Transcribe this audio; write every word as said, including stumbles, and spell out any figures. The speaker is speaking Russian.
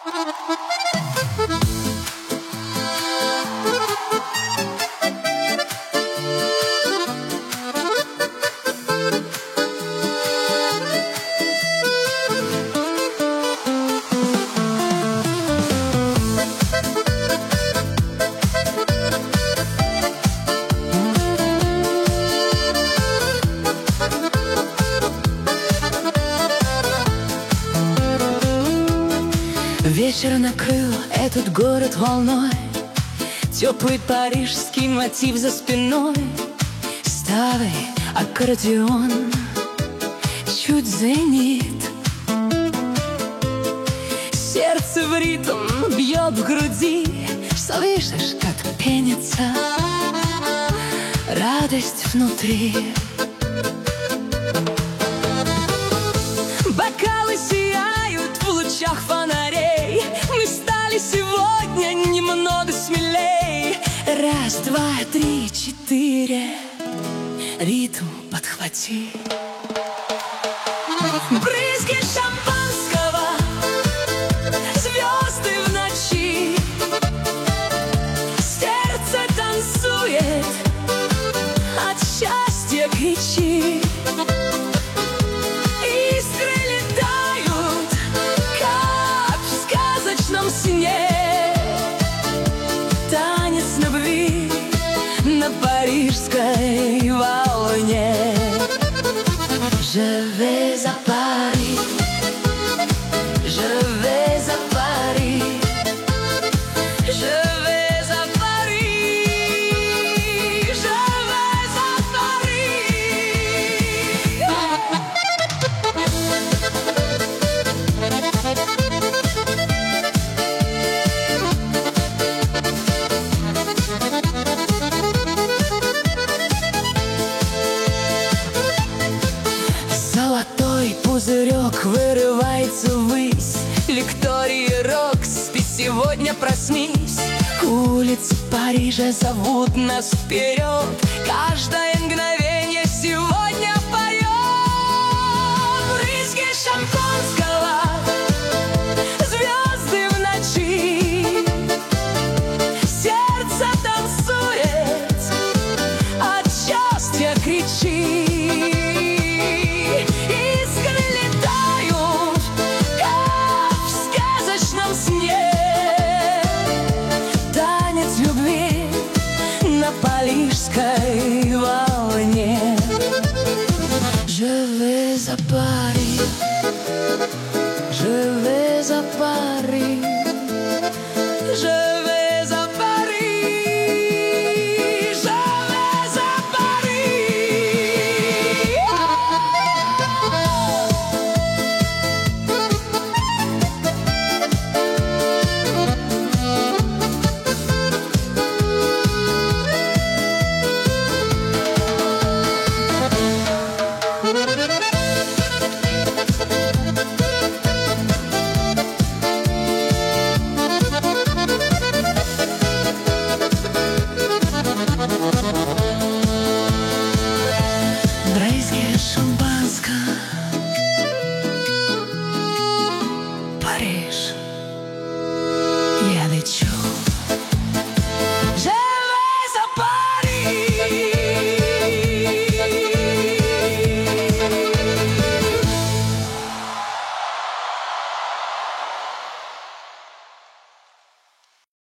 Вечер накрыл этот город волной, теплый парижский мотив за спиной. Старый аккордеон чуть звенит, сердце в ритм бьет в груди. Слышишь, как пенится радость внутри. Бокалы сияют в лучах фонарей. Мы стали сегодня немного смелей. Раз, два, три, четыре. Ритм подхвати. Брызги шампанского, звезды в ночи. Сердце танцует, от счастья кричи. Танец любви на парижской волне. Je vais à Paris, je vais à Paris, je vais à Paris, je vais à Золотой пузырек вырывается ввысь. Виктория Рокс, ты сегодня проснись. Улицы Парижа зовут нас вперед. Каждое мгновение сегодня поет. Брызги шампанского, звезды в ночи. Сердце танцует, от счастья кричи. На парижской волне. Je vais à Paris, je vais à Paris, je